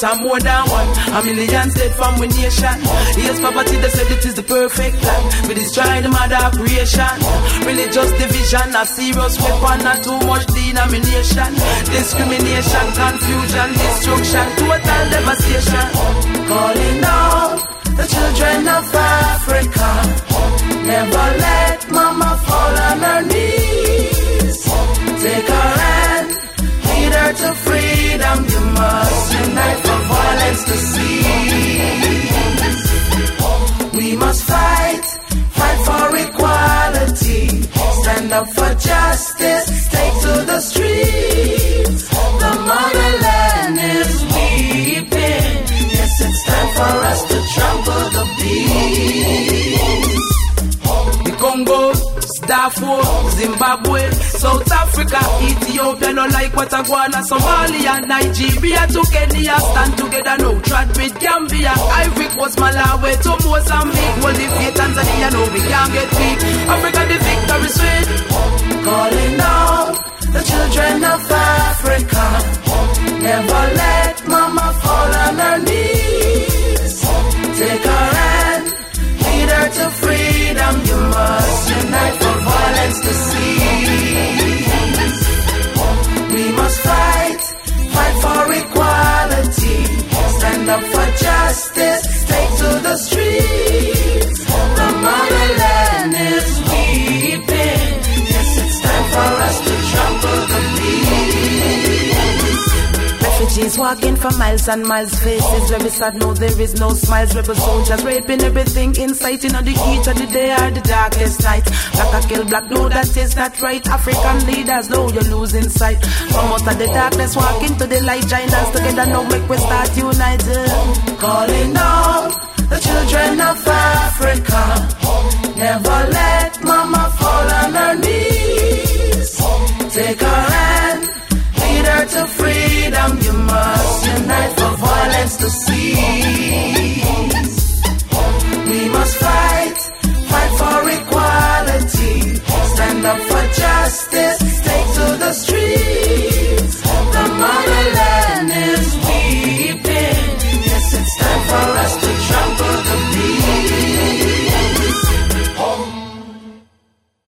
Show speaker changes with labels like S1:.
S1: and more than one. A million dead from we nation. Yes, poverty, they said it is the perfect plan. We destroy the mother of creation. Religious division, a serious weapon, not too much denomination. Discrimination, confusion, destruction, total devastation. Calling out the children of Africa. Never let mama fall on her knees. Take her hand, lead her to freedom. You must unite for violence to cease. We must fight for equality. Stand up for justice, take to the streets. The motherland is weeping. Yes, it's time for us to trample the beast. The Congo, Darfur, Zimbabwe, South Africa, Ethiopia, no like Guatemala, Somalia, Nigeria to Kenya, stand together, no trad with Gambia, Ivory Coast, Malawi to Mozambique, well defeat Tanzania, no we can't get weak, Africa the victory sweet. Calling out the children of Africa, never let mama fall on her knees. Take her hand, lead her to freedom. You must unite for violence to cease. We must fight for equality. Stand up for justice, take to the streets. The motherland is weeping. Yes, it's time for us to trample the beast. Refugees walking for miles and miles, faces very sad, no there is no smiles. Rebel soldiers raping everything in sight, in the heat of the day or the darkest night. Black a kill black, no that is not right. African leaders, no you're losing sight. From out of the darkness, walk into the light. Join us together, now make we start united. Calling out the children of Africa, never let mama fall on her knees. Take her hand, lead her to freedom. You must unite for violence to cease. We must fight for equality. Stand up for justice, take to the streets.